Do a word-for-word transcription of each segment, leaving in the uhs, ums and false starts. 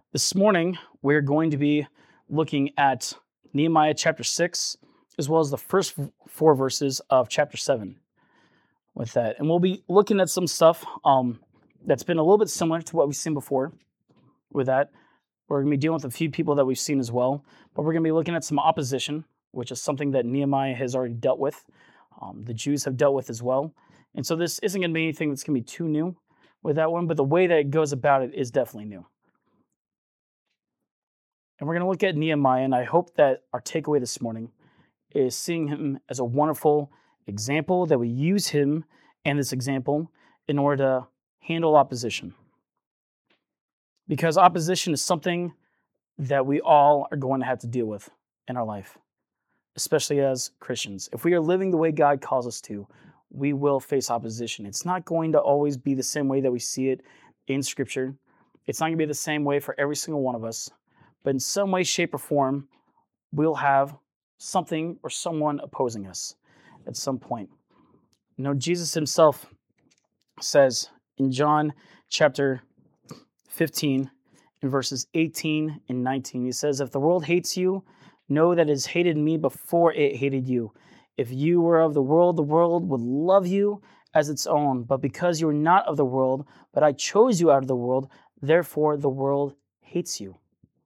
This morning, we're going to be looking at Nehemiah chapter six, as well as the first four verses of chapter seven with that. And we'll be looking at some stuff um, that's been a little bit similar to what we've seen before with that. We're going to be dealing with a few people that we've seen as well, but we're going to be looking at some opposition, which is something that Nehemiah has already dealt with. Um, the Jews have dealt with as well. And so this isn't going to be anything that's going to be too new with that one, but the way that it goes about it is definitely new. And we're going to look at Nehemiah, and I hope that our takeaway this morning is seeing him as a wonderful example, that we use him and this example in order to handle opposition. Because opposition is something that we all are going to have to deal with in our life, especially as Christians. If we are living the way God calls us to, we will face opposition. It's not going to always be the same way that we see it in Scripture. It's not going to be the same way for every single one of us. But in some way, shape, or form, we'll have something or someone opposing us at some point. You know, Jesus himself says in John chapter fifteen, in verses eighteen and nineteen, he says, "If the world hates you, know that it has hated me before it hated you. If you were of the world, the world would love you as its own. But because you are not of the world, but I chose you out of the world, therefore the world hates you."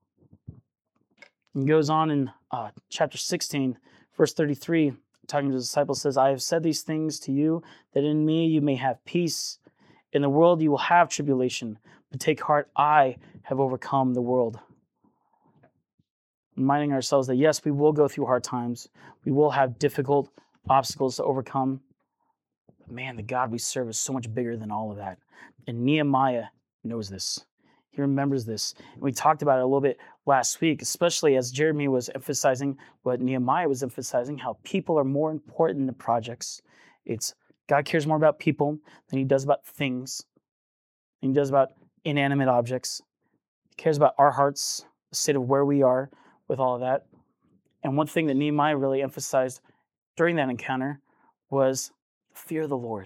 He goes on in uh, chapter sixteen, verse thirty-three, talking to the disciples, says, "I have said these things to you, that in me you may have peace. In the world you will have tribulation, but take heart, I have overcome the world." Reminding ourselves that yes, we will go through hard times. We will have difficult obstacles to overcome. But man, the God we serve is so much bigger than all of that. And Nehemiah knows this. He remembers this. And we talked about it a little bit last week, especially as Jeremy was emphasizing what Nehemiah was emphasizing, how people are more important than projects. It's God cares more about people than he does about things, than he does about inanimate objects. He cares about our hearts, the state of where we are with all of that. And one thing that Nehemiah really emphasized during that encounter was the fear of the Lord.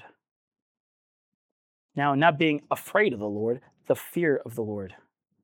Now, not being afraid of the Lord, the fear of the Lord.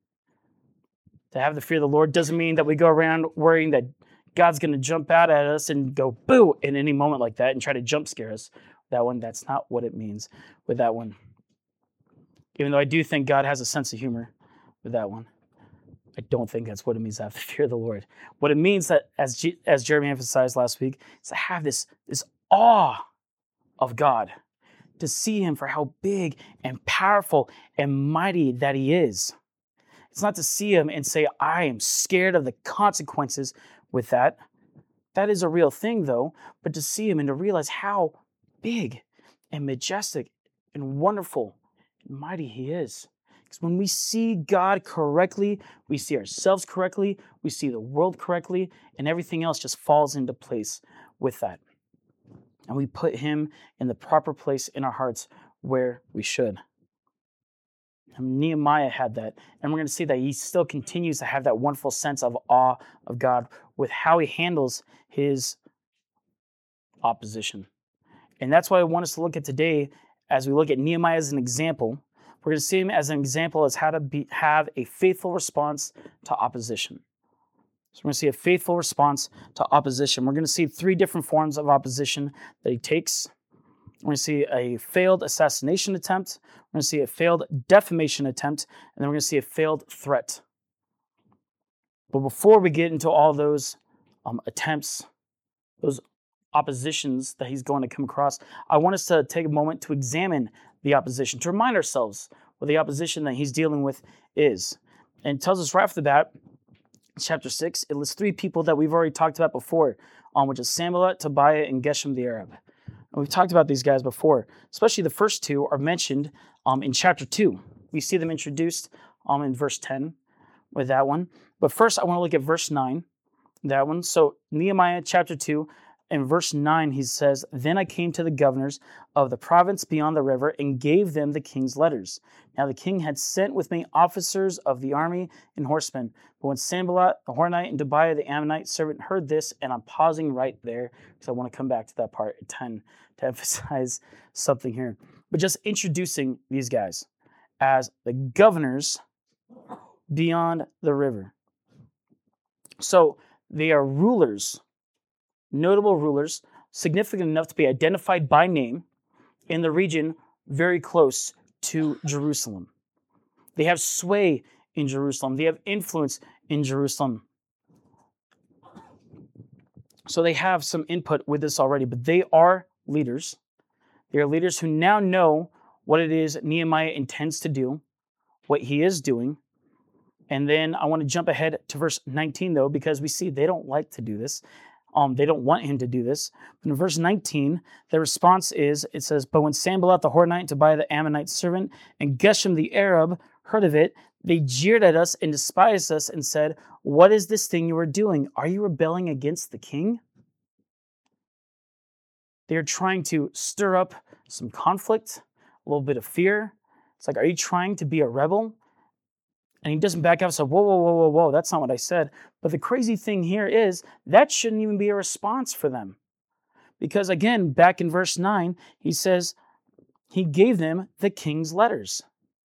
To have the fear of the Lord doesn't mean that we go around worrying that God's going to jump out at us and go boo in any moment like that and try to jump scare us. That one, that's not what it means with that one. Even though I do think God has a sense of humor with that one, I don't think that's what it means to have the fear of the Lord. What it means, that, as G, as Jeremy emphasized last week, is to have this, this awe of God, to see him for how big and powerful and mighty that he is. It's not to see him and say, I am scared of the consequences with that. That is a real thing, though, but to see him and to realize how big and majestic and wonderful and mighty he is. Because when we see God correctly, we see ourselves correctly, we see the world correctly, and everything else just falls into place with that. And we put him in the proper place in our hearts where we should. And Nehemiah had that. And we're going to see that he still continues to have that wonderful sense of awe of God with how he handles his opposition. And that's why I want us to look at today, as we look at Nehemiah as an example. We're going to see him as an example as how to be, have a faithful response to opposition. So we're going to see a faithful response to opposition. We're going to see three different forms of opposition that he takes. We're going to see a failed assassination attempt. We're going to see a failed defamation attempt. And then we're going to see a failed threat. But before we get into all those um, attempts, those oppositions that he's going to come across, I want us to take a moment to examine the opposition, to remind ourselves what the opposition that he's dealing with is. And it tells us right off the bat, chapter six, it lists three people that we've already talked about before, um, which is Sanballat, Tobiah, and Geshem the Arab. And we've talked about these guys before, especially the first two are mentioned um, in chapter two. We see them introduced um, in verse ten with that one. But first, I want to look at verse nine, that one. So Nehemiah chapter two, in verse nine, he says, "Then I came to the governors of the province beyond the river and gave them the king's letters. Now the king had sent with me officers of the army and horsemen. But when Sanballat, the Horonite, and Tobiah, the Ammonite servant, heard this," and I'm pausing right there because I want to come back to that part at ten to emphasize something here. But just introducing these guys as the governors beyond the river. So they are rulers, notable rulers, significant enough to be identified by name in the region very close to Jerusalem. They have sway in Jerusalem. They have influence in Jerusalem. So they have some input with this already, but they are leaders. They are leaders who now know what it is Nehemiah intends to do, what he is doing. And then I want to jump ahead to verse nineteen, though, because we see they don't like to do this. Um, they don't want him to do this. But in verse nineteen, the response is, it says, "But when Sanballat the Horonite and Tobiah the Ammonite servant and Geshem the Arab heard of it, they jeered at us and despised us and said, 'What is this thing you are doing? Are you rebelling against the king?'" They're trying to stir up some conflict, a little bit of fear. It's like, are you trying to be a rebel? And he doesn't back up and say, whoa, whoa, whoa, whoa, whoa, that's not what I said. But the crazy thing here is that shouldn't even be a response for them. Because again, back in verse nine, he says, he gave them the king's letters.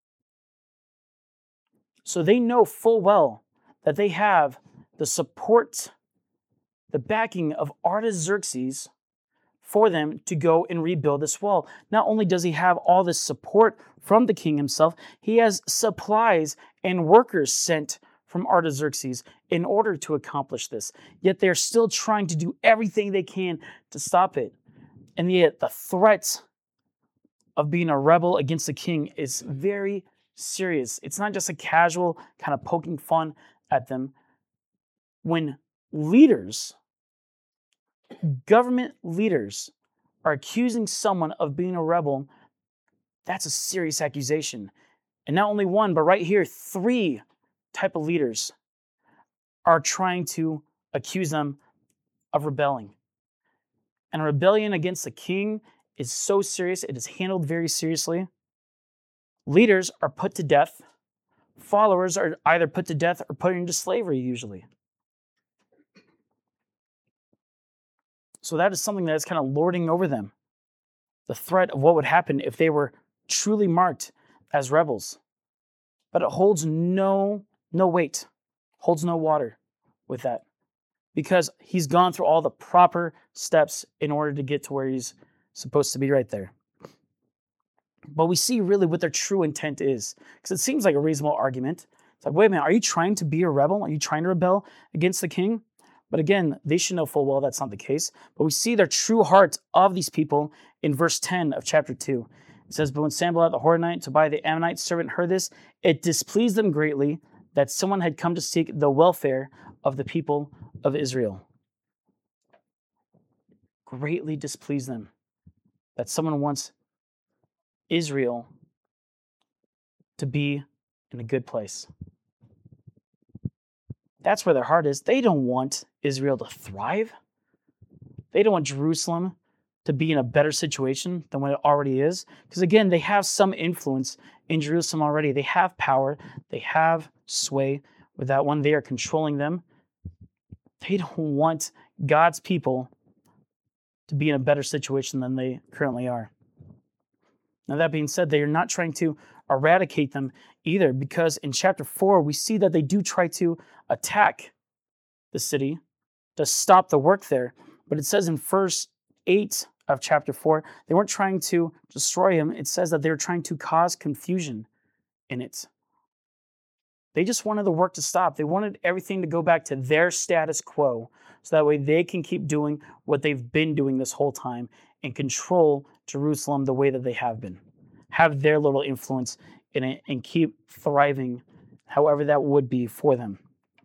So they know full well that they have the support, the backing of Artaxerxes for them to go and rebuild this wall. Not only does he have all this support from the king himself, he has supplies and workers sent from Artaxerxes in order to accomplish this. Yet they're still trying to do everything they can to stop it. And yet the threat of being a rebel against the king is very serious. It's not just a casual kind of poking fun at them. When leaders, government leaders, are accusing someone of being a rebel, that's a serious accusation. And not only one, but right here, three type of leaders are trying to accuse them of rebelling. And a rebellion against the king is so serious, it is handled very seriously. Leaders are put to death. Followers are either put to death or put into slavery, usually. So that is something that is kind of lording over them. The threat of what would happen if they were truly marked as rebels. But it holds no, no weight, holds no water with that. Because he's gone through all the proper steps in order to get to where he's supposed to be right there. But we see really what their true intent is. Because it seems like a reasonable argument. It's like, wait a minute, are you trying to be a rebel? Are you trying to rebel against the king? But again, they should know full well that's not the case. But we see their true heart of these people in verse ten of chapter two. It says, "But when Sanballat the Horonite, Tobiah the Ammonite servant heard this, it displeased them greatly that someone had come to seek the welfare of the people of Israel." Greatly displeased them that someone wants Israel to be in a good place. That's where their heart is. They don't want Israel to thrive. They don't want Jerusalem to be in a better situation than what it already is. Because again, they have some influence in Jerusalem already. They have power. They have sway. With that one, they are controlling them. They don't want God's people to be in a better situation than they currently are. Now, that being said, they are not trying to eradicate them either, because in chapter four, we see that they do try to attack the city to stop the work there. But it says in verse eight of chapter four, they weren't trying to destroy him. It says that they were trying to cause confusion in it. They just wanted the work to stop. They wanted everything to go back to their status quo, so that way they can keep doing what they've been doing this whole time and control Jerusalem the way that they have been. Have their little influence in it and keep thriving however that would be for them.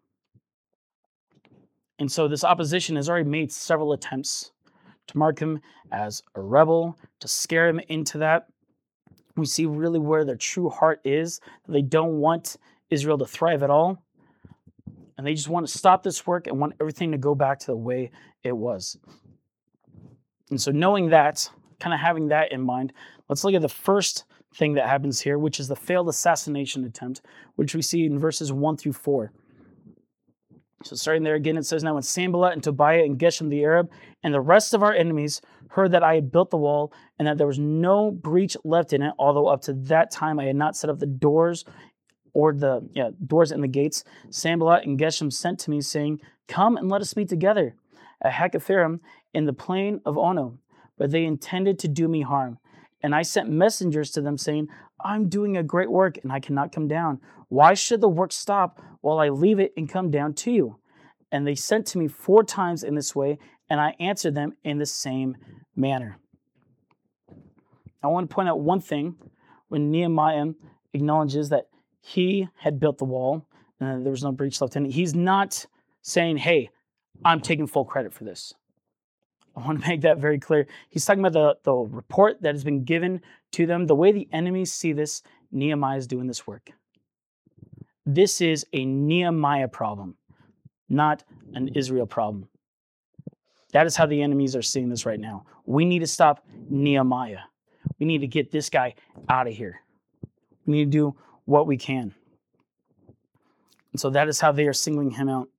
And so this opposition has already made several attempts to mark him as a rebel, to scare him into that. We see really where their true heart is. They don't want Israel to thrive at all. And they just want to stop this work and want everything to go back to the way it was. And so knowing that, kind of having that in mind, let's look at the first thing that happens here, which is the failed assassination attempt, which we see in verses one through four. So starting there again, it says, "Now when Sanballat and Tobiah and Geshem the Arab and the rest of our enemies heard that I had built the wall and that there was no breach left in it, although up to that time I had not set up the doors or the yeah, doors and the gates, Sanballat and Geshem sent to me, saying, "Come and let us meet together at Hakkephirim in the plain of Ono." But they intended to do me harm. And I sent messengers to them, saying, "I'm doing a great work, and I cannot come down. Why should the work stop while I leave it and come down to you?" And they sent to me four times in this way, and I answered them in the same manner. I want to point out one thing when Nehemiah acknowledges that he had built the wall and there was no breach left in it. He's not saying, "Hey, I'm taking full credit for this." I want to make that very clear. He's talking about the, the report that has been given to them. The way the enemies see this, Nehemiah is doing this work. This is a Nehemiah problem, not an Israel problem. That is how the enemies are seeing this right now. We need to stop Nehemiah. We need to get this guy out of here. We need to do what we can. And so that is how they are singling him out.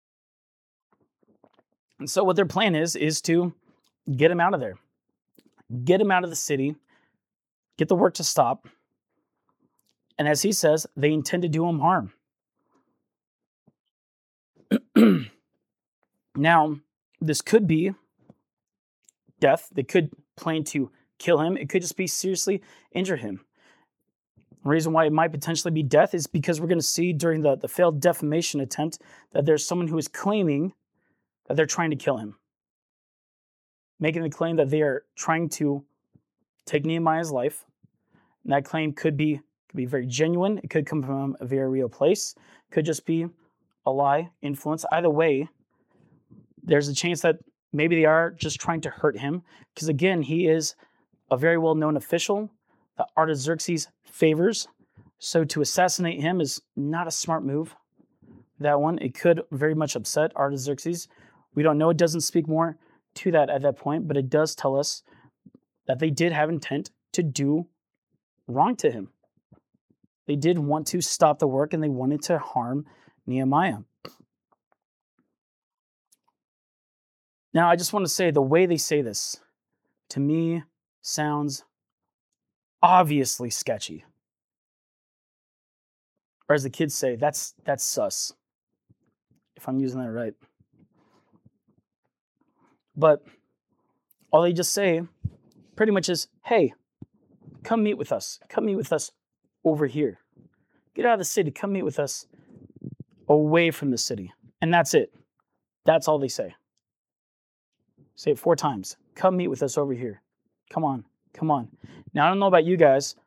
And so what their plan is, is to get him out of there. Get him out of the city. Get the work to stop. And as he says, they intend to do him harm. Now, this could be death. They could plan to kill him. It could just be seriously injure him. The reason why it might potentially be death is because we're going to see during the, the failed defamation attempt that there's someone who is claiming that they're trying to kill him, making the claim that they are trying to take Nehemiah's life. And that claim could be, could be very genuine. It could come from a very real place. It could just be a lie, influence. Either way, there's a chance that maybe they are just trying to hurt him. Because again, he is a very well-known official that Artaxerxes favors. So to assassinate him is not a smart move. That one, it could very much upset Artaxerxes. We don't know. It doesn't speak more to that at that point, but it does tell us that they did have intent to do wrong to him. They did want to stop the work and they wanted to harm Nehemiah. Now, I just want to say the way they say this, to me, sounds obviously sketchy. Or as the kids say, that's that's sus, if I'm using that right. But all they just say pretty much is, "Hey, come meet with us. Come meet with us over here. Get out of the city. Come meet with us away from the city." And that's it. That's all they say. Say it four times. Come meet with us over here. Come on. Come on. Now, I don't know about you guys,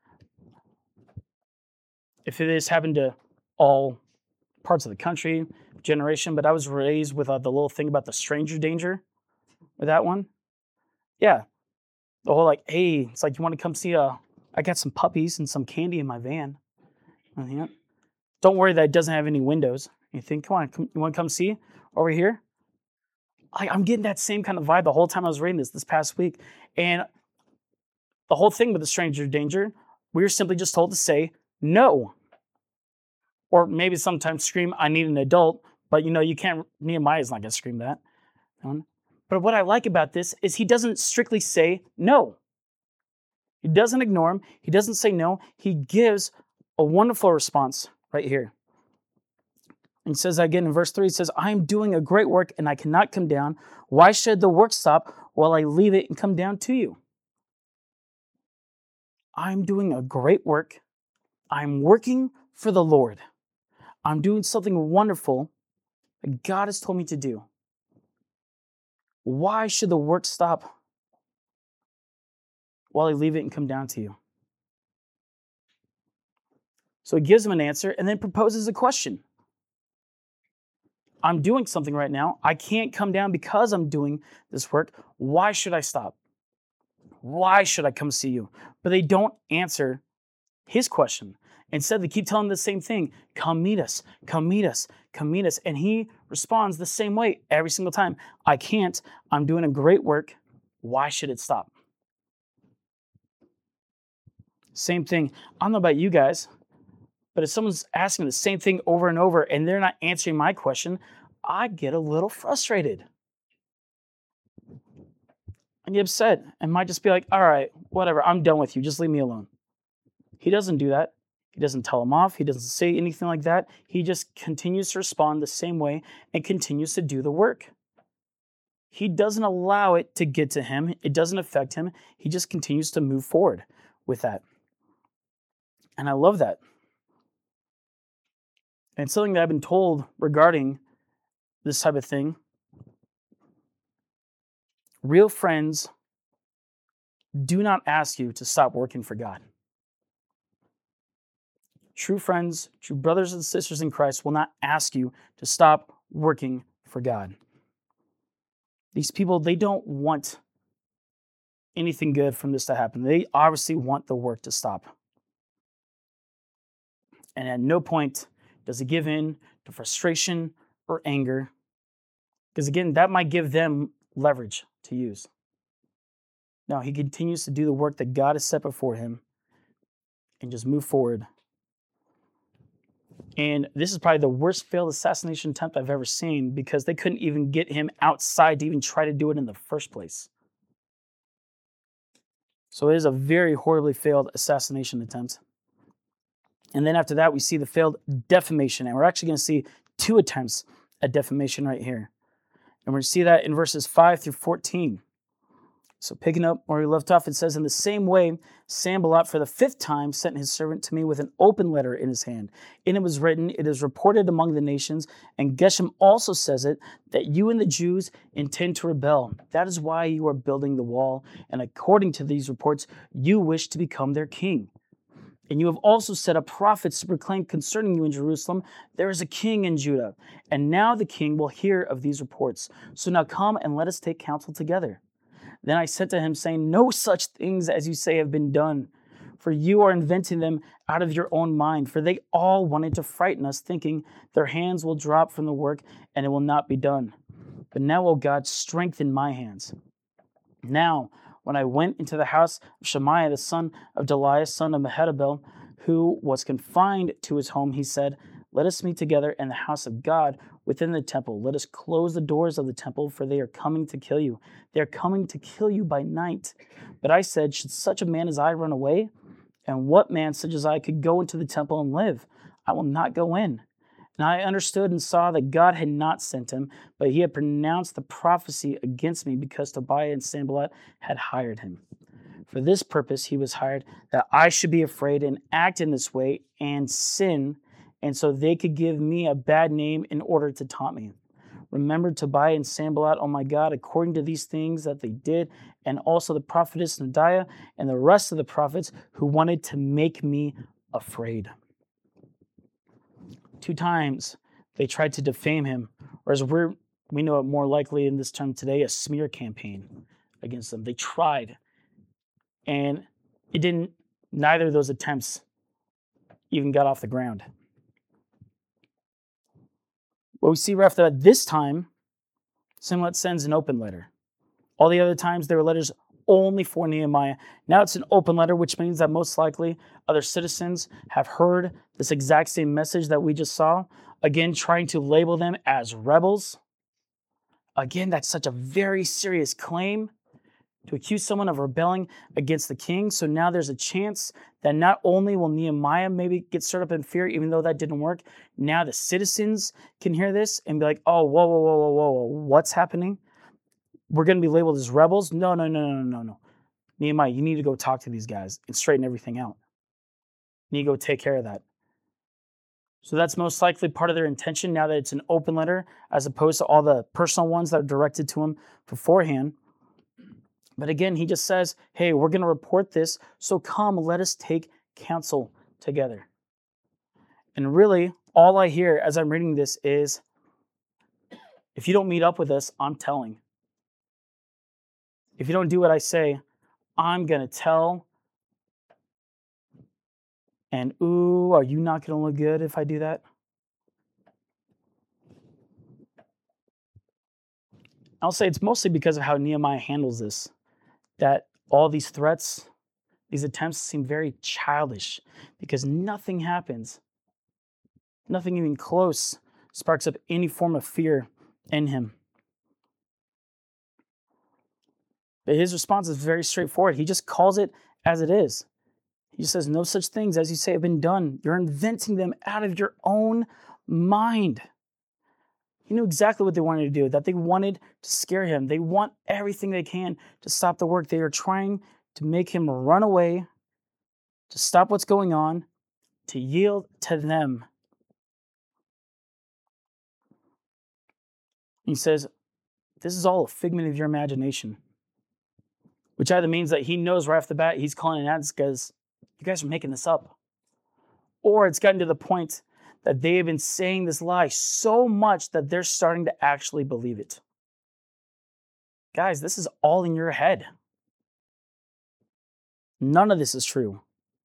if it has happened to all parts of the country, generation, but I was raised with uh, the little thing about the stranger danger with that one. Yeah. The whole like, "Hey, it's like, you want to come see, uh, I got some puppies and some candy in my van." Yeah. Don't worry that it doesn't have any windows. You think, come on, come, you want to come see over here? I, I'm getting that same kind of vibe the whole time I was reading this this past week. And the whole thing with the stranger danger, we were simply just told to say no. Or maybe sometimes scream, "I need an adult." But you know, you can't, Nehemiah's not going to scream that. But what I like about this is he doesn't strictly say no. He doesn't ignore him. He doesn't say no. He gives a wonderful response right here. And he says again in verse three, he says, "I am doing a great work and I cannot come down. Why should the work stop while I leave it and come down to you?" I'm doing a great work. I'm working for the Lord. I'm doing something wonderful that God has told me to do. Why should the work stop while I leave it and come down to you? So he gives him an answer and then proposes a question. I'm doing something right now. I can't come down because I'm doing this work. Why should I stop? Why should I come see you? But they don't answer his question. Instead, they keep telling him the same thing. Come meet us. Come meet us. Come meet us. And he responds the same way every single time. I can't. I'm doing a great work. Why should it stop? Same thing. I don't know about you guys, but if someone's asking the same thing over and over and they're not answering my question, I get a little frustrated. I get upset and might just be like, all right, whatever, I'm done with you. Just leave me alone. He doesn't do that. He doesn't tell him off. He doesn't say anything like that. He just continues to respond the same way and continues to do the work. He doesn't allow it to get to him. It doesn't affect him. He just continues to move forward with that. And I love that. And it's something that I've been told regarding this type of thing. Real friends do not ask you to stop working for God. True friends, true brothers and sisters in Christ will not ask you to stop working for God. These people, they don't want anything good from this to happen. They obviously want the work to stop. And at no point does he give in to frustration or anger. Because again, that might give them leverage to use. No, he continues to do the work that God has set before him and just move forward. And this is probably the worst failed assassination attempt I've ever seen, because they couldn't even get him outside to even try to do it in the first place. So it is a very horribly failed assassination attempt. And then after that, we see the failed defamation. And we're actually going to see two attempts at defamation right here. And we're going to see that in verses five through fourteen. So picking up where we left off, it says, "In the same way, Sanballat for the fifth time sent his servant to me with an open letter in his hand. In it was written, 'It is reported among the nations,' and Geshem also says it, that you and the Jews intend to rebel. That is why you are building the wall, and according to these reports, you wish to become their king. And you have also set up prophets to proclaim concerning you in Jerusalem, 'There is a king in Judah.' And now the king will hear of these reports. So now come and let us take counsel together." Then I said to him, saying, "No such things as you say have been done, for you are inventing them out of your own mind. For they all wanted to frighten us, thinking their hands will drop from the work and it will not be done. But now, O God, strengthen my hands." Now, when I went into the house of Shemaiah, the son of Delaiah, son of Mehetabel, who was confined to his home, he said, "Let us meet together in the house of God within the temple. Let us close the doors of the temple, for they are coming to kill you. They are coming to kill you by night." But I said, "Should such a man as I run away? And what man such as I could go into the temple and live? I will not go in." And I understood and saw that God had not sent him, but he had pronounced the prophecy against me, because Tobiah and Sanballat had hired him. For this purpose he was hired, that I should be afraid and act in this way and sin, and so they could give me a bad name in order to taunt me. Remember Tobiah and Sanballat, oh my God, according to these things that they did, and also the prophetess Noadiah and the rest of the prophets who wanted to make me afraid." Two times they tried to defame him, or as we're, we know it more likely in this term today, a smear campaign against them. They tried, and it didn't, neither of those attempts even got off the ground. What we see right after that, this time, Sanballat sends an open letter. All the other times, there were letters only for Nehemiah. Now it's an open letter, which means that most likely other citizens have heard this exact same message that we just saw. Again, trying to label them as rebels. Again, that's such a very serious claim to accuse someone of rebelling against the king. So now there's a chance that not only will Nehemiah maybe get stirred up in fear, even though that didn't work, now the citizens can hear this and be like, "Oh, whoa, whoa, whoa, whoa, whoa, whoa, what's happening? We're going to be labeled as rebels? No, no, no, no, no, no. Nehemiah, you need to go talk to these guys and straighten everything out. You need to go take care of that." So that's most likely part of their intention now that it's an open letter, as opposed to all the personal ones that are directed to him beforehand. But again, he just says, "Hey, we're going to report this, so come, let us take counsel together." And really, all I hear as I'm reading this is, if you don't meet up with us, I'm telling. If you don't do what I say, I'm going to tell. And ooh, are you not going to look good if I do that? I'll say it's mostly because of how Nehemiah handles this, that all these threats, these attempts seem very childish, because nothing happens. Nothing even close sparks up any form of fear in him. But his response is very straightforward. He just calls it as it is. He says, no such things as you say have been done. You're inventing them out of your own mind. He knew exactly what they wanted to do, that they wanted to scare him. They want everything they can to stop the work. They are trying to make him run away, to stop what's going on, to yield to them. He says, this is all a figment of your imagination, which either means that he knows right off the bat he's calling it out because you guys are making this up. Or it's gotten to the point that they have been saying this lie so much that they're starting to actually believe it. Guys, this is all in your head. None of this is true.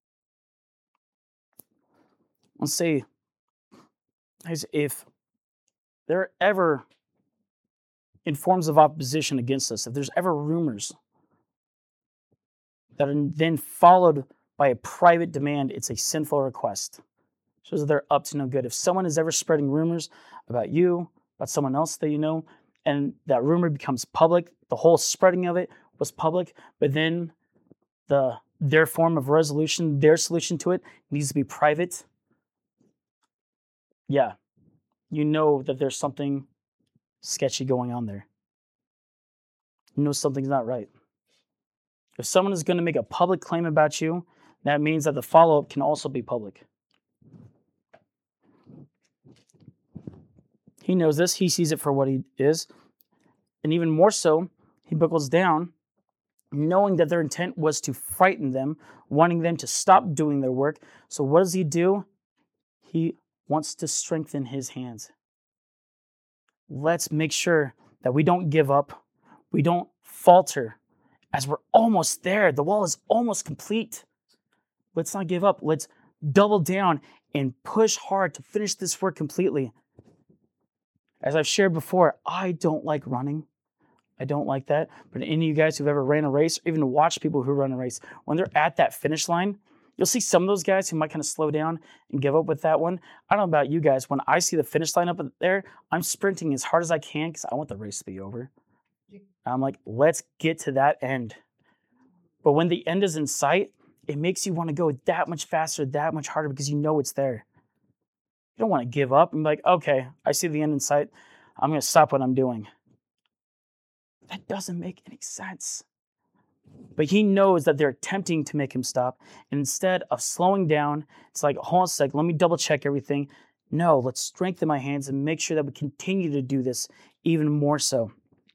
Let's say, guys, if there are ever in forms of opposition against us, if there's ever rumors that are then followed by a private demand, it's a sinful request. Shows that they're up to no good. If someone is ever spreading rumors about you, about someone else that you know, and that rumor becomes public, the whole spreading of it was public, but then the their form of resolution, their solution to it needs to be private, yeah, you know that there's something sketchy going on there. You know something's not right. If someone is going to make a public claim about you, that means that the follow-up can also be public. He knows this. He sees it for what he is. And even more so, he buckles down, knowing that their intent was to frighten them, wanting them to stop doing their work. So what does he do? He wants to strengthen his hands. Let's make sure that we don't give up. We don't falter as we're almost there. The wall is almost complete. Let's not give up. Let's double down and push hard to finish this work completely. As I've shared before, I don't like running. I don't like that. But any of you guys who've ever ran a race, or even watched people who run a race, when they're at that finish line, you'll see some of those guys who might kind of slow down and give up with that one. I don't know about you guys. When I see the finish line up there, I'm sprinting as hard as I can because I want the race to be over. I'm like, let's get to that end. But when the end is in sight, it makes you want to go that much faster, that much harder because you know it's there. You don't want to give up and be like, okay, I see the end in sight. I'm going to stop what I'm doing. That doesn't make any sense. But he knows that they're attempting to make him stop. And instead of slowing down, it's like, hold on a sec, let me double check everything. No, let's strengthen my hands and make sure that we continue to do this even more so.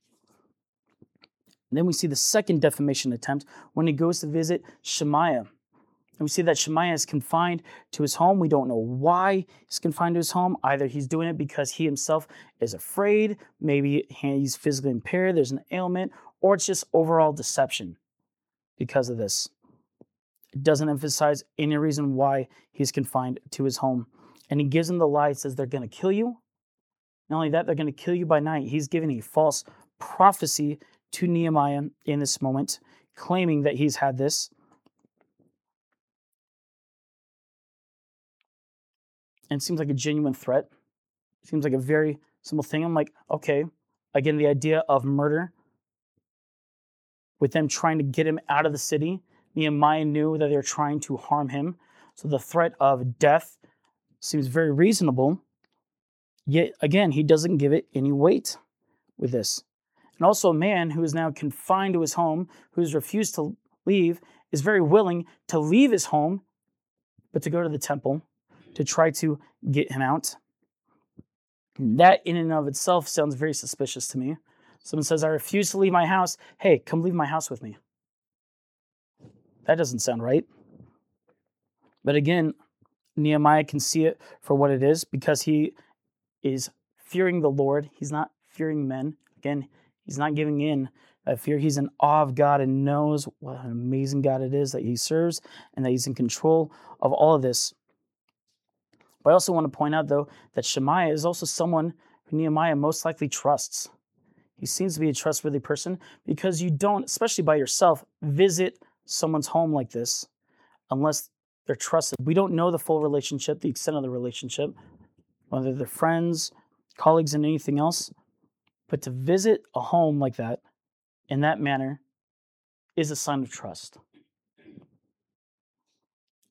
And then we see the second defamation attempt when he goes to visit Shemaiah. And we see that Shemaiah is confined to his home. We don't know why he's confined to his home. Either he's doing it because he himself is afraid, maybe he's physically impaired, there's an ailment, or it's just overall deception because of this. It doesn't emphasize any reason why he's confined to his home. And he gives him the lie, says they're going to kill you. Not only that, they're going to kill you by night. He's giving a false prophecy to Nehemiah in this moment, claiming that he's had this. And it seems like a genuine threat. It seems like a very simple thing. I'm like, okay, again, the idea of murder with them trying to get him out of the city. Nehemiah knew that they were trying to harm him. So the threat of death seems very reasonable. Yet, again, he doesn't give it any weight with this. And also a man who is now confined to his home, who's refused to leave, is very willing to leave his home, but to go to the temple to try to get him out. That in and of itself sounds very suspicious to me. Someone says, I refuse to leave my house. Hey, come leave my house with me. That doesn't sound right. But again, Nehemiah can see it for what it is because he is fearing the Lord. He's not fearing men. Again, he's not giving in that fear. He's in awe of God and knows what an amazing God it is that he serves and that he's in control of all of this. But I also want to point out, though, that Shemaiah is also someone who Nehemiah most likely trusts. He seems to be a trustworthy person because you don't, especially by yourself, visit someone's home like this unless they're trusted. We don't know the full relationship, the extent of the relationship, whether they're friends, colleagues, and anything else. But to visit a home like that in that manner is a sign of trust.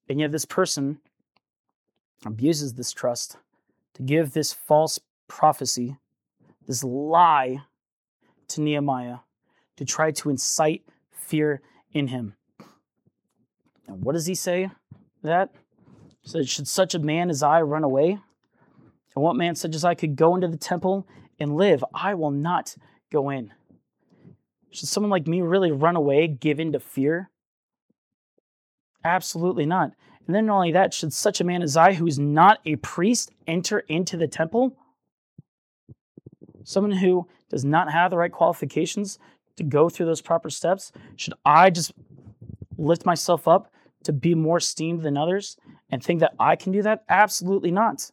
And yet this person abuses this trust to give this false prophecy, this lie to Nehemiah to try to incite fear in him. And what does he say? That? He said, should such a man as I run away? And what man such as I could go into the temple and live? I will not go in. Should someone like me really run away, give in to fear? Absolutely not. And then not only that, should such a man as I, who is not a priest, enter into the temple? Someone who does not have the right qualifications to go through those proper steps, should I just lift myself up to be more esteemed than others and think that I can do that? Absolutely not.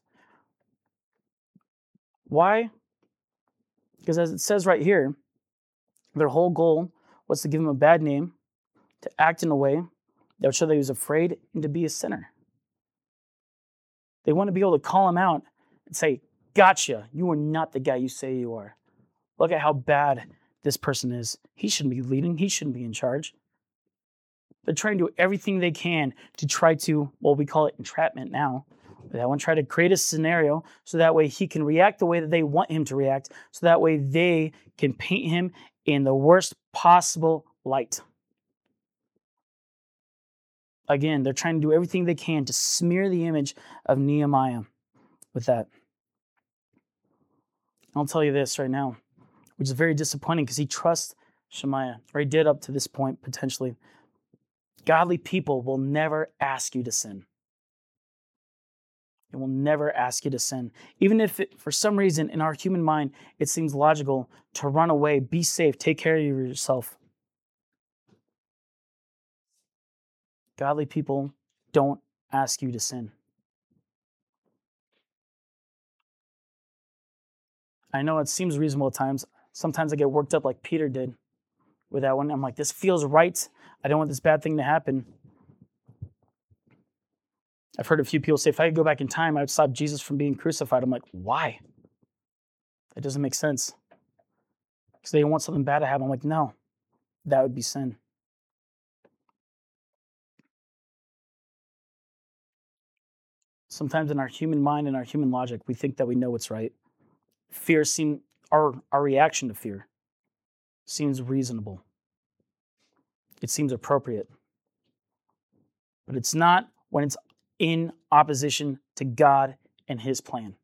Why? Because as it says right here, their whole goal was to give him a bad name, to act in a way that would show that he was afraid and to be a sinner. They want to be able to call him out and say, gotcha, you are not the guy you say you are. Look at how bad this person is. He shouldn't be leading. He shouldn't be in charge. They're trying to do everything they can to try to, well, we call it entrapment now. They want to try to create a scenario so that way he can react the way that they want him to react, so that way they can paint him in the worst possible light. Again, they're trying to do everything they can to smear the image of Nehemiah with that. I'll tell you this right now, which is very disappointing because he trusts Shemaiah, or he did up to this point potentially. Godly people will never ask you to sin. It will never ask you to sin. Even if it, for some reason in our human mind, it seems logical to run away, be safe, take care of yourself. Godly people don't ask you to sin. I know it seems reasonable at times. Sometimes I get worked up like Peter did with that one. I'm like, this feels right. I don't want this bad thing to happen. I've heard a few people say, if I could go back in time, I would stop Jesus from being crucified. I'm like, why? That doesn't make sense. Because they want something bad to happen. I'm like, no, that would be sin. Sometimes in our human mind and our human logic, we think that we know what's right. Fear seems, our, our reaction to fear seems reasonable. It seems appropriate. But it's not when it's in opposition to God and His plan.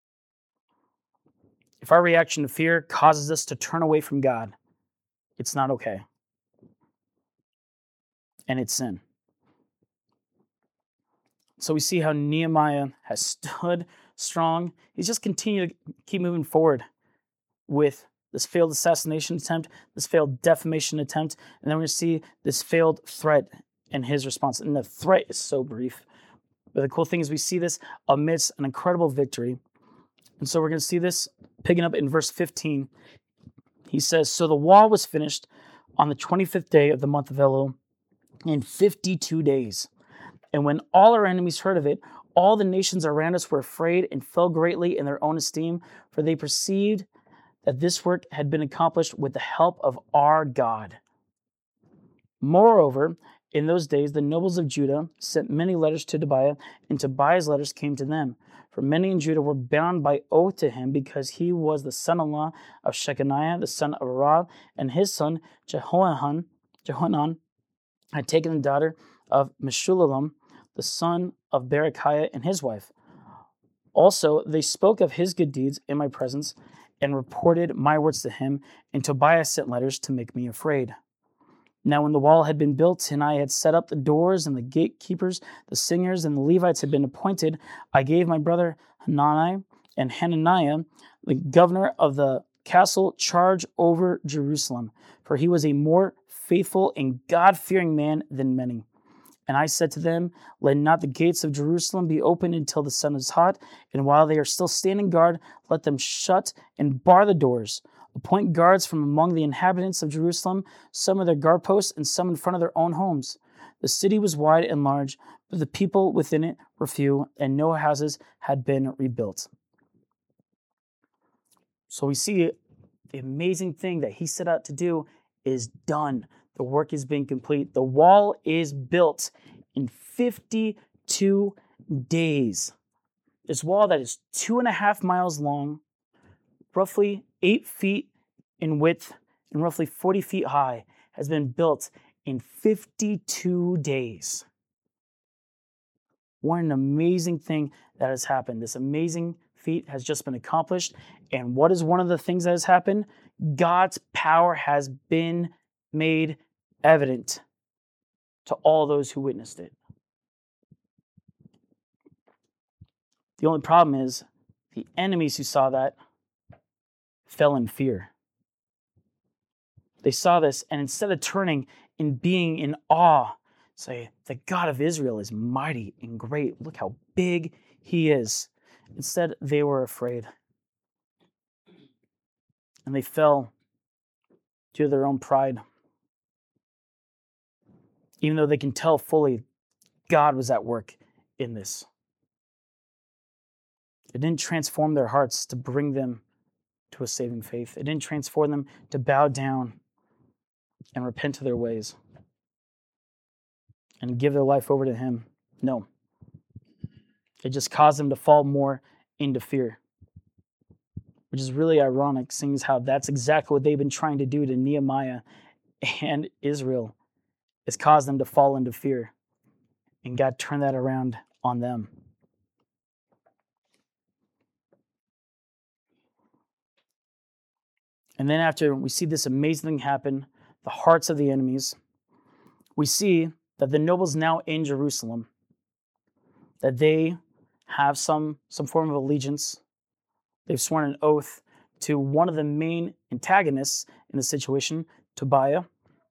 If our reaction to fear causes us to turn away from God, it's not okay. And it's sin. So we see how Nehemiah has stood strong. He's just continued to keep moving forward with this failed assassination attempt, this failed defamation attempt, and then we're going to see this failed threat and his response. And the threat is so brief. But the cool thing is we see this amidst an incredible victory. And so we're going to see this picking up in verse fifteen. He says, so the wall was finished on the twenty-fifth day of the month of Elul in fifty-two days. And when all our enemies heard of it, all the nations around us were afraid and fell greatly in their own esteem, for they perceived that this work had been accomplished with the help of our God. Moreover, in those days, the nobles of Judah sent many letters to Tobiah, and Tobiah's letters came to them. For many in Judah were bound by oath to him, because he was the son-in-law of Shechaniah, the son of Arah, and his son Jehohanan, Jehohanan had taken the daughter of Meshullam, the son of Berechiah, and his wife. Also, they spoke of his good deeds in my presence, and reported my words to him, and Tobiah sent letters to make me afraid. Now when the wall had been built, and I had set up the doors, and the gatekeepers, the singers, and the Levites had been appointed, I gave my brother Hanani and Hananiah, the governor of the castle, charge over Jerusalem, for he was a more faithful and God-fearing man than many. And I said to them, let not the gates of Jerusalem be opened until the sun is hot, and while they are still standing guard, let them shut and bar the doors. Appoint guards from among the inhabitants of Jerusalem, some of their guard posts and some in front of their own homes. The city was wide and large, but the people within it were few, and no houses had been rebuilt. So we see the amazing thing that he set out to do is done. The work has been complete. The wall is built in fifty-two days. This wall that is two and a half miles long, roughly eight feet in width, and roughly forty feet high, has been built in fifty-two days. What an amazing thing that has happened. This amazing feat has just been accomplished. And what is one of the things that has happened? God's power has been made evident to all those who witnessed it. The only problem is the enemies who saw that fell in fear. They saw this, and instead of turning and being in awe, say, the God of Israel is mighty and great. Look how big he is. Instead, they were afraid. And they fell due to their own pride. Even though they can tell fully God was at work in this. It didn't transform their hearts to bring them to a saving faith. It didn't transform them to bow down and repent of their ways and give their life over to him. No. It just caused them to fall more into fear. Which is really ironic, seeing as how that's exactly what they've been trying to do to Nehemiah and Israel, is cause them to fall into fear. And God turned that around on them. And then after we see this amazing thing happen, the hearts of the enemies, we see that the nobles now in Jerusalem, that they have some, some form of allegiance. They've sworn an oath to one of the main antagonists in the situation, Tobiah.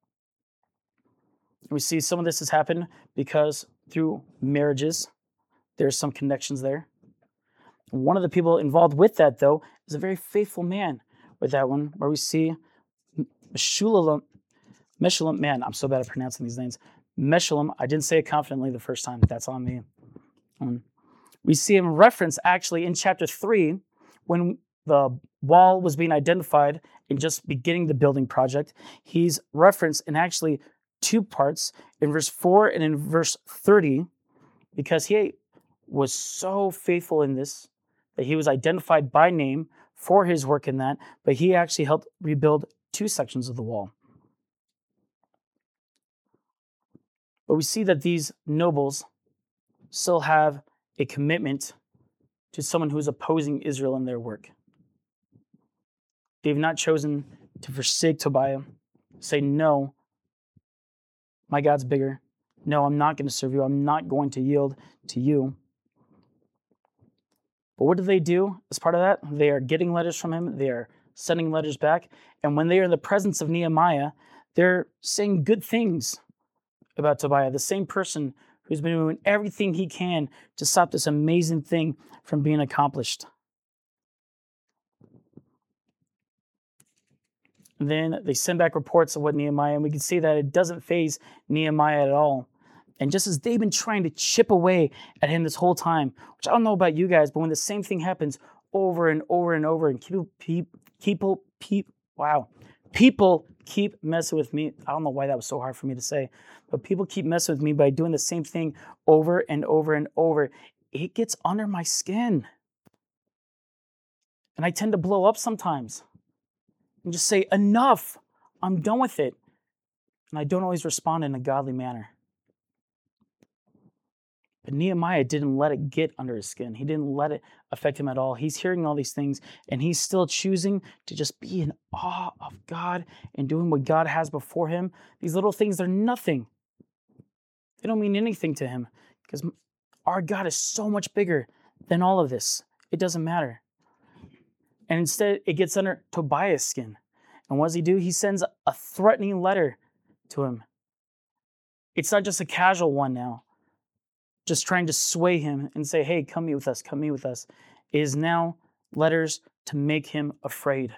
We see some of this has happened because through marriages, there's some connections there. One of the people involved with that, though, is a very faithful man with that one, where we see Meshullam, Meshullam, man, I'm so bad at pronouncing these names. Meshullam, I didn't say it confidently the first time, that's on me. Um, we see him referenced actually in chapter three, when the wall was being identified and just beginning the building project. He's referenced in actually two parts, in verse four and in verse thirty, because he was so faithful in this that he was identified by name for his work in that, but he actually helped rebuild two sections of the wall. But we see that these nobles still have a commitment to someone who is opposing Israel in their work. They've not chosen to forsake Tobiah, say, no, my God's bigger. No, I'm not going to serve you. I'm not going to yield to you. But what do they do as part of that? They are getting letters from him. They are sending letters back. And when they are in the presence of Nehemiah, they're saying good things about Tobiah, the same person who's been doing everything he can to stop this amazing thing from being accomplished. And then they send back reports of what Nehemiah, and we can see that it doesn't faze Nehemiah at all. And just as they've been trying to chip away at him this whole time, which I don't know about you guys, but when the same thing happens over and over and over, and people, people, people, wow, people keep messing with me. I don't know why that was so hard for me to say, but people keep messing with me by doing the same thing over and over and over. It gets under my skin. And I tend to blow up sometimes and just say, enough, I'm done with it. And I don't always respond in a godly manner. But Nehemiah didn't let it get under his skin. He didn't let it affect him at all. He's hearing all these things, and he's still choosing to just be in awe of God and doing what God has before him. These little things, they're nothing. They don't mean anything to him because our God is so much bigger than all of this. It doesn't matter. And instead, it gets under Tobiah's skin. And what does he do? He sends a threatening letter to him. It's not just a casual one now, just trying to sway him and say, hey, come meet with us, come meet with us. It is now letters to make him afraid.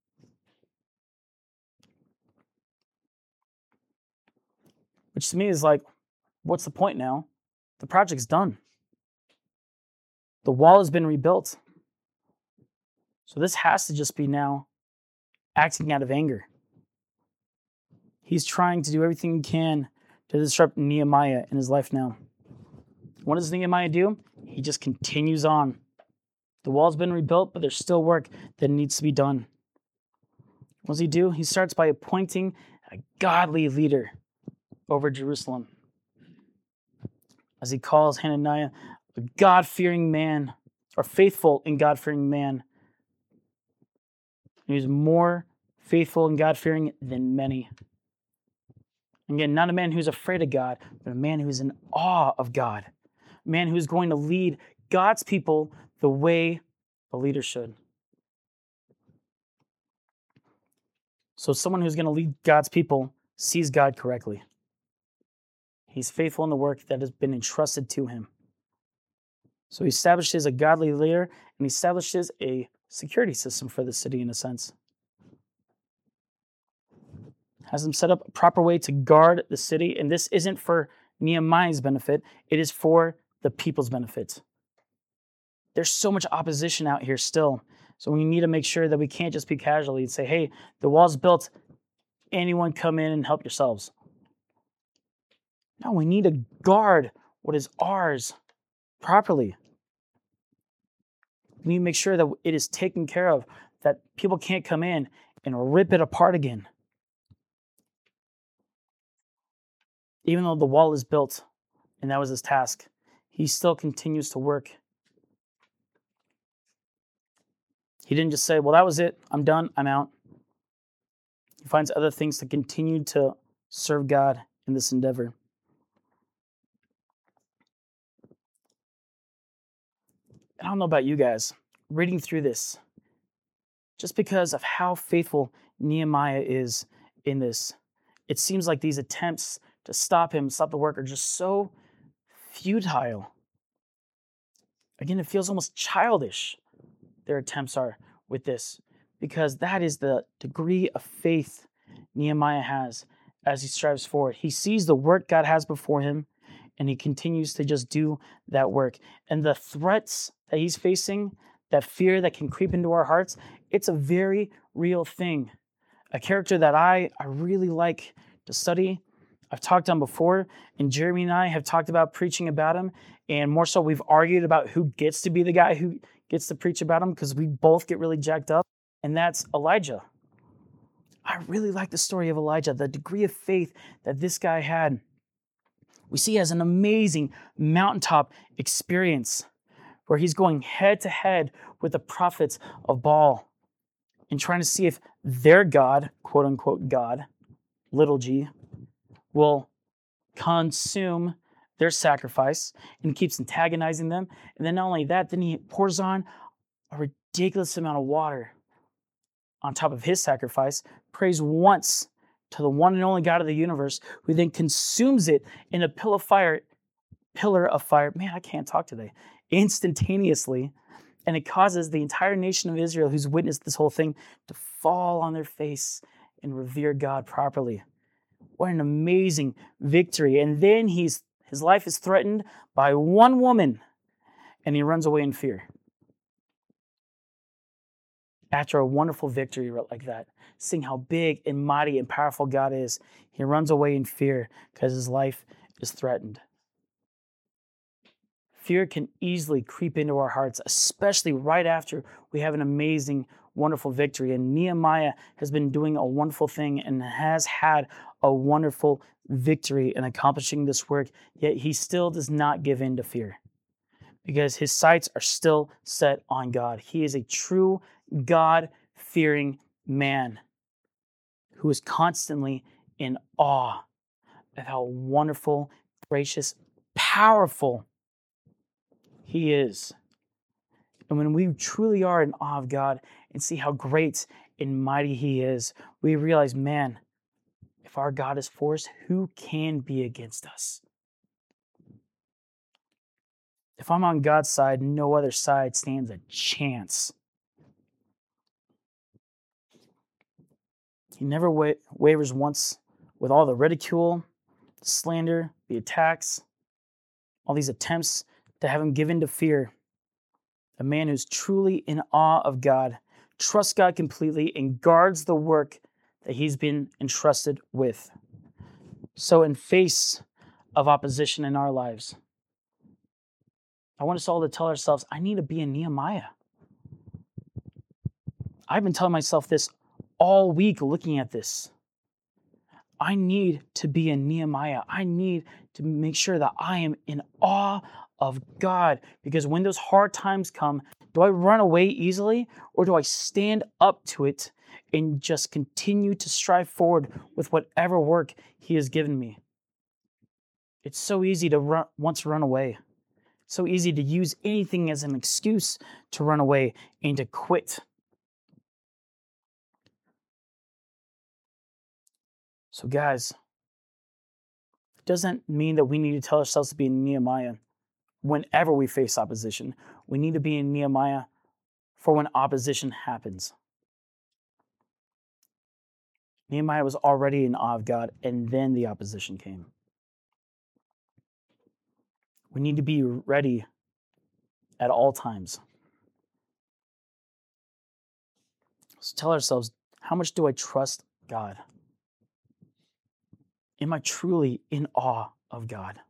Which to me is like, what's the point now? The project's done. The wall has been rebuilt. So this has to just be now acting out of anger. He's trying to do everything he can to disrupt Nehemiah in his life now. What does Nehemiah do? He just continues on. The wall's been rebuilt, but there's still work that needs to be done. What does he do? He starts by appointing a godly leader over Jerusalem. As he calls Hananiah a God-fearing man, or faithful and God-fearing man. He was more faithful and God-fearing than many. Again, not a man who's afraid of God, but a man who's in awe of God. A man who's going to lead God's people the way a leader should. So someone who's going to lead God's people sees God correctly. He's faithful in the work that has been entrusted to him. So he establishes a godly leader, and he establishes a security system for the city in a sense. Has them set up a proper way to guard the city, and this isn't for Nehemiah's benefit, it is for the people's benefit. There's so much opposition out here still, so we need to make sure that we can't just be casually and say, hey, the wall's built, anyone come in and help yourselves. No, we need to guard what is ours properly. We need to make sure that it is taken care of, that people can't come in and rip it apart again. Even though the wall is built, and that was his task, he still continues to work. He didn't just say, well, that was it. I'm done. I'm out. He finds other things to continue to serve God in this endeavor. I don't know about you guys, reading through this, just because of how faithful Nehemiah is in this, it seems like these attempts to stop him, stop the work, are just so futile. Again, it feels almost childish, their attempts are with this, because that is the degree of faith Nehemiah has as he strives forward. He sees the work God has before him, and he continues to just do that work. And the threats that he's facing, that fear that can creep into our hearts, it's a very real thing. A character that I, I really like to study, I've talked on before, and Jeremy and I have talked about preaching about him, and more so we've argued about who gets to be the guy who gets to preach about him, because we both get really jacked up, and that's Elijah. I really like the story of Elijah, the degree of faith that this guy had. We see he has an amazing mountaintop experience where he's going head to head with the prophets of Baal and trying to see if their God, quote unquote God, little g, will consume their sacrifice, and keeps antagonizing them. And then not only that, then he pours on a ridiculous amount of water on top of his sacrifice, prays once to the one and only God of the universe, who then consumes it in a pillar of fire, pillar of fire. Man, I can't talk today. Instantaneously. And it causes the entire nation of Israel, who's witnessed this whole thing, to fall on their face and revere God properly. What an amazing victory. And then he's his life is threatened by one woman, and he runs away in fear. After a wonderful victory like that, seeing how big and mighty and powerful God is, he runs away in fear because his life is threatened. Fear can easily creep into our hearts, especially right after we have an amazing, wonderful victory. And Nehemiah has been doing a wonderful thing and has had a wonderful victory in accomplishing this work, yet he still does not give in to fear because his sights are still set on God. He is a true God-fearing man who is constantly in awe of how wonderful, gracious, powerful he is. And when we truly are in awe of God and see how great and mighty he is, we realize, man, if our God is for us, who can be against us? If I'm on God's side, no other side stands a chance. He never wa- wavers once with all the ridicule, the slander, the attacks, all these attempts to have him give in to fear. A man who's truly in awe of God, trusts God completely, and guards the work that he's been entrusted with. So in face of opposition in our lives, I want us all to tell ourselves, I need to be a Nehemiah. I've been telling myself this all week looking at this. I need to be a Nehemiah. I need to make sure that I am in awe of God, because when those hard times come, do I run away easily, or do I stand up to it and just continue to strive forward with whatever work He has given me? It's so easy to run, want to run away. It's so easy to use anything as an excuse to run away and to quit. So guys, it doesn't mean that we need to tell ourselves to be Nehemiah whenever we face opposition. We need to be in Nehemiah for when opposition happens. Nehemiah was already in awe of God, and then the opposition came. We need to be ready at all times. So tell ourselves, how much do I trust God? Am I truly in awe of God?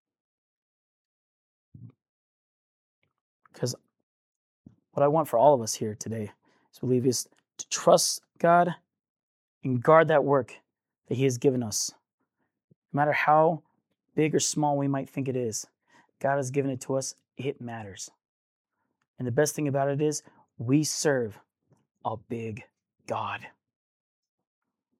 Because what I want for all of us here today is to believe is to trust God and guard that work that He has given us. No matter how big or small we might think it is, God has given it to us. It matters. And the best thing about it is we serve a big God.